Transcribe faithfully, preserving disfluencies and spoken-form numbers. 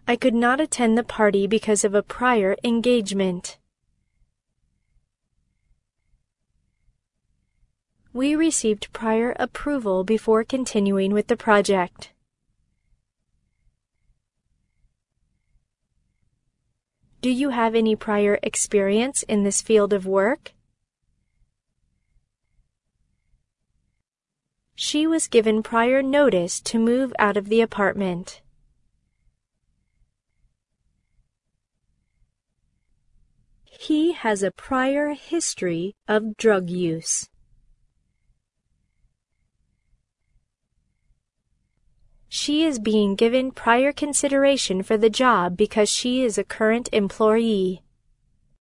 I could not attend the party because of a prior engagement. We received prior approval before continuing with the project. Do you have any prior experience in this field of work? She was given prior notice to move out of the apartment. He has a prior history of drug use. She is being given prior consideration for the job because she is a current employee.